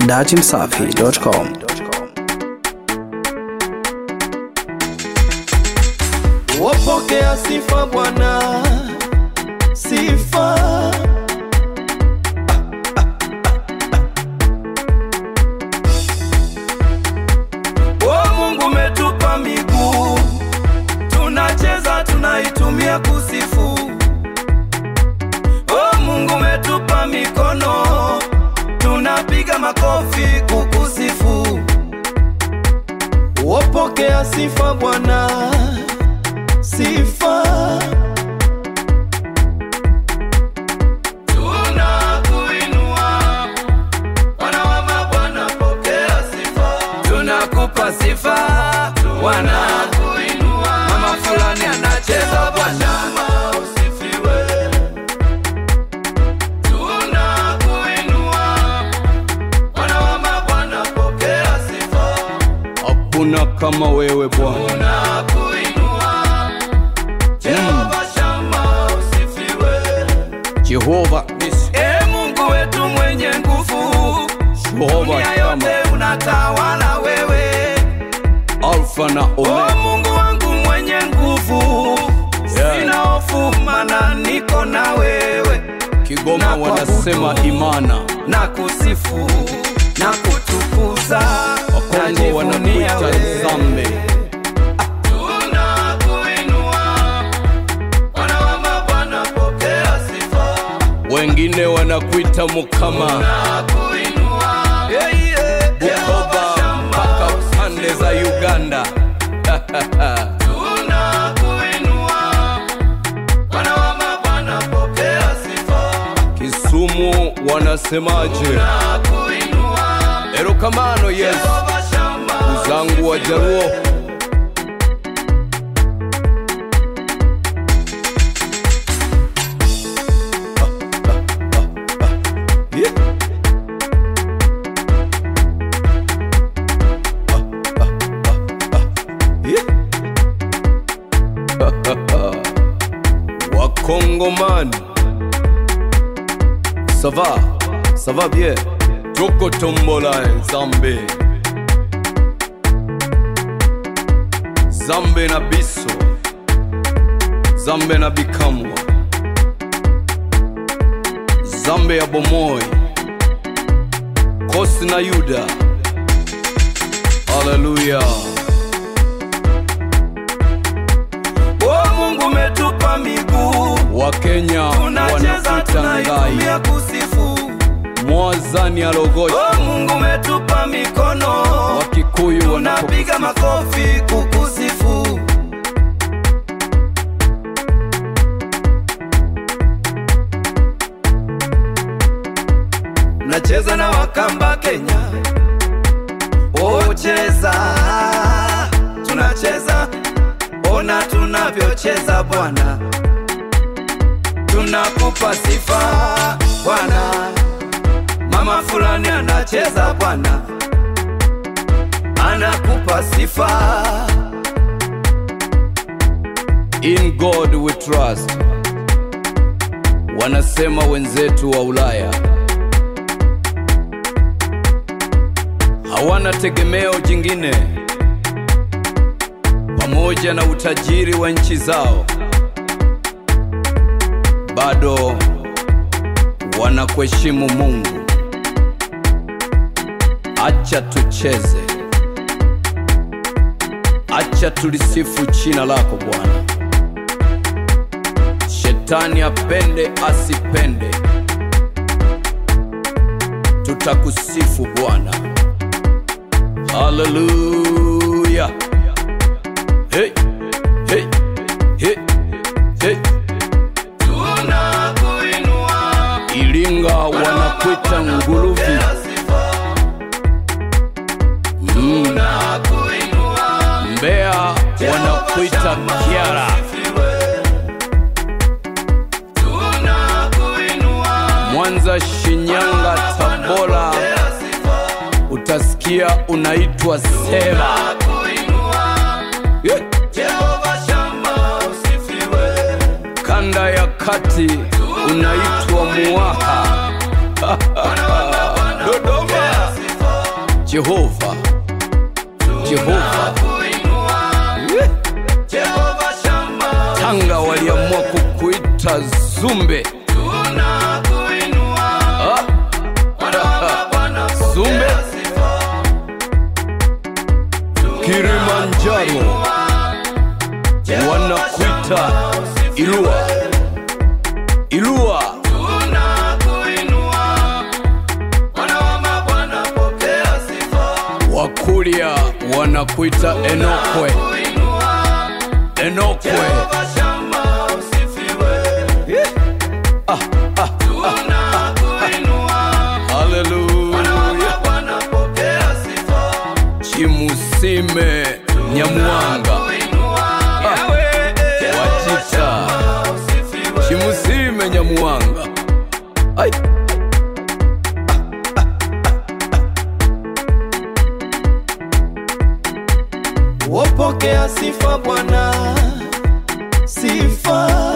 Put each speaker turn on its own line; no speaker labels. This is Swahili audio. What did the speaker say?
datimsafi.com.
Wapokea sifa Bwana, sifa. O Mungu umetupa miguu, tunacheza tunaitumia kusifu. O Mungu umetupa mikono, tunapiga makofi kukusifu. Wapokea sifa Bwana, sifa. Tunakuinua Bwana wa mabwana, pokea sifa. Tunakupa sifa Bwana, mama fulani anacheza Bwana, usifiwe. Tunakuinua Bwana wa mabwana, pokea sifa.
Hakuna kama wewe Bwana. Jehova Nisi.
Mungu wetu mwenye nguvu, dunia yote unatawala wewe,
Alfa na Omega.
Mungu wangu mwenye nguvu, sina hofu maana niko na wewe.
Kigoma wanasema imana,
na kusifu na kutukuza,
Wakongo wanakuita Zambe. Wengine wanakuita Mukama. Bukoba mpaka pande za Uganda. Kisumu wanasemaje? Erokamano Yesu, uzangu wa Jaruo. Wakongomani, ça va bien. Toko tombola Zambe, Zambe na biso, Zambe na bikamwa, Zambe ya bomoi, Kosi na Yuda. Hallelujah.
Mungu umetupa miguu,
Wakenya wanakuita Ngai, Mwazani Alogoshi.
Mungu umetupa mikono,
Wakikuyu
tunapiga makofi kukusifu. Nacheza na Wakamba Kenya, cheza, tunacheza, ona tunavyocheza Bwana, tunakupa sifa Bwana. Mama fulani anacheza Bwana, anakupa sifa.
In God we trust, wanasema wenzetu wa Ulaya. Hawana tegemeo jingine pamoja na utajiri wa nchi zao, bado wanakuheshimu Mungu. Acha tucheze, acha tulisifu jina lako Bwana. Shetani apende asipende, tutakusifu Bwana. Hallelujah. Hey, hey, hey, hey.
Tunakuinua
Iringa wanakuita Nguruvi. Mbeya wanakuita Kiara. Mwanza, Shinyanga, Tabora utasikia unaitwa Seva. Kanda ya kati unaitwa Muaha. Dodoma Jehova, Jehova.
Jehova Shama,
Tanga waliamua kukuita Zumbe.
tunakuinua. Bwana wa mabwana,
Zumbe.
pokea sifa.
Kilimanjaro wanakuita Ilua, Ilua.
Tunakuinua. Bwana wa mabwana, pokea sifa.
Wakuria wanakuita Enokwe, Enokwe.
Jehova Shama, usifiwe. Tunakuinua. Bwana wa
Haleluya.
mabwana, pokea sifa.
Chimusime Nyamwanga,
Yahweh,
Wachita.
usifiwe.
Chimusime Nyamwanga. Ai.
Wapokea sifa Bwana, sifa